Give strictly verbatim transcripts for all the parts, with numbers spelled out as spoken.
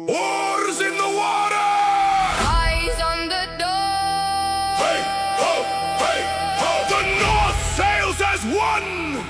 Oars in the water! Eyes on the door. Hey, ho, hey, ho! The North sails as one!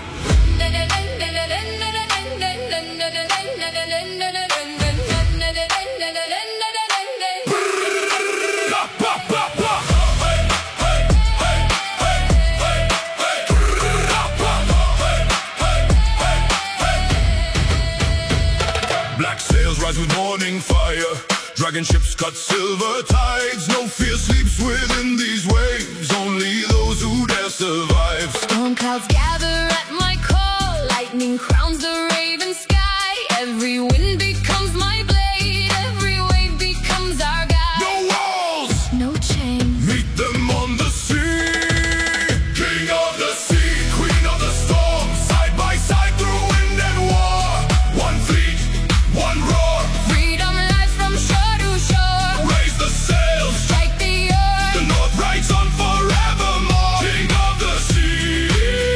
Black sails rise with morning fire. Dragon ships cut silver tides. No fear sleeps within these waves. Only those who dare survive. Storm clouds gather at my call. Lightning crowns the raven sky. Every wind becomes my blade. Every wave becomes our guide. No walls! No chains. Meet them on the sea. King of the sea, queen of the storm. Side by side through wind and war. One fleet, one roar. Freedom lies from shore to shore. Raise the sails, Strike the oar. the North rides on forevermore. King of the sea,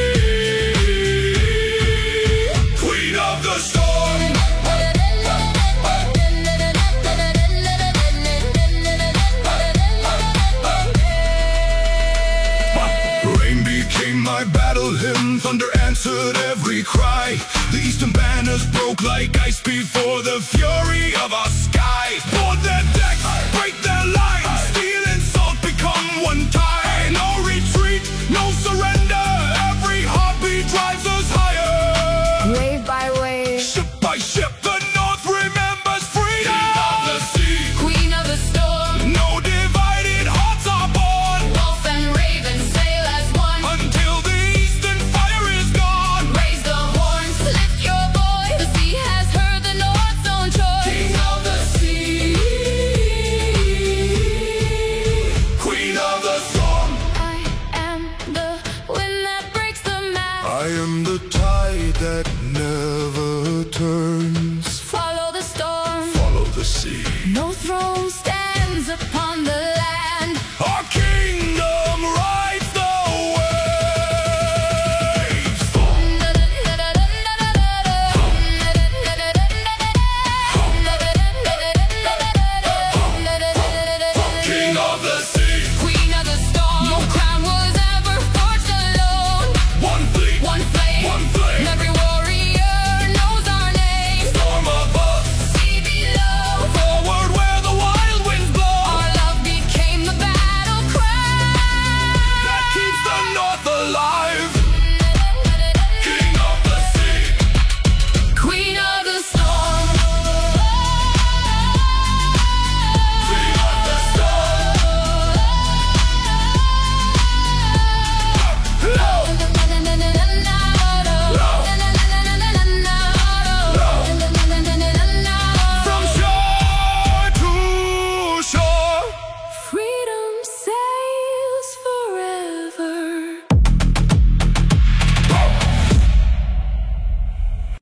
queen of the storm. Rain became my battle hymn. Thunder answered every cry. The eastern banners broke like ice before the fury